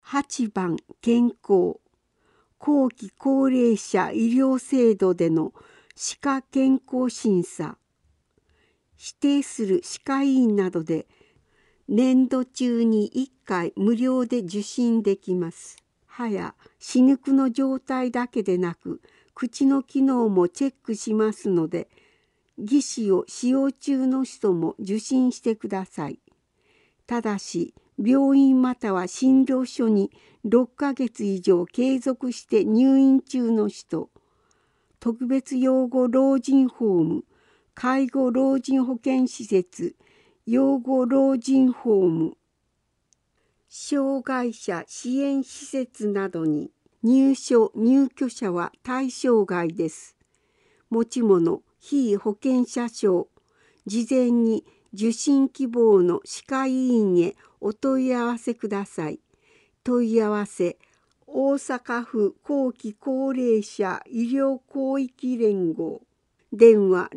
8番健康。後期高齢者医療制度での歯科健康審査。指定する歯科医院などで年度中に1回無料で受診できます。歯や歯肉の状態だけでなく、口の機能もチェックしますので、義歯を使用中の人も受診してください。ただし、病院または診療所に6ヶ月以上継続して入院中の人、特別養護老人ホーム、介護老人保健施設、養護老人ホーム、障害者支援施設などに入所・入居者は対象外です。持ち物、被保険者証、事前に受診希望の歯科医院へお問い合わせください。問い合わせ、大阪府後期高齢者医療広域連合。電話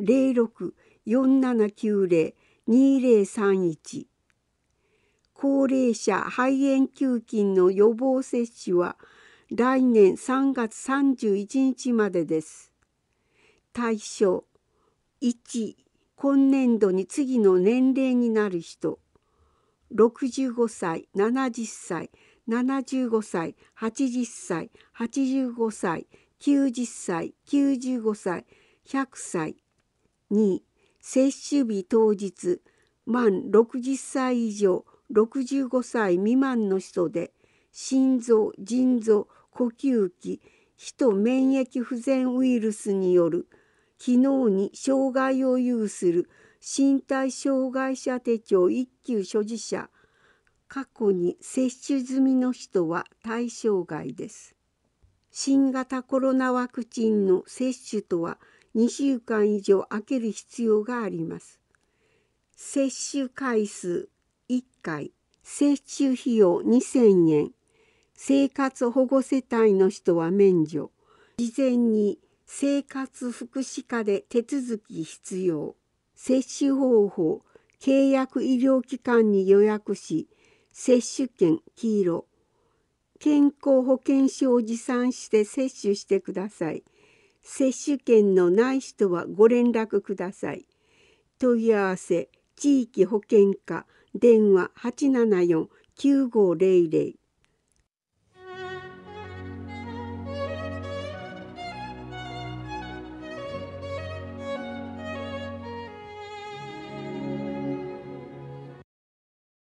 06-4790-2031。高齢者肺炎球菌の予防接種は来年3月31日までです。対象1、今年度に次の年齢になる人、65歳、70歳、75歳、80歳、85歳、90歳、95歳、100歳。2、接種日当日、満60歳以上、65歳未満の人で、心臓、腎臓、呼吸器、ヒト免疫不全ウイルスによる機能に障害を有する身体障害者手帳1級所持者、過去に接種済みの人は対象外です。新型コロナワクチンの接種とは2週間以上空ける必要があります。接種回数1回、接種費用2000円、生活保護世帯の人は免除。事前に生活福祉課で手続き必要。接種方法、契約医療機関に予約し、接種券黄色、健康保険証を持参して接種してください。接種券のない人はご連絡ください。問い合わせ、地域保健課、電話874-9500。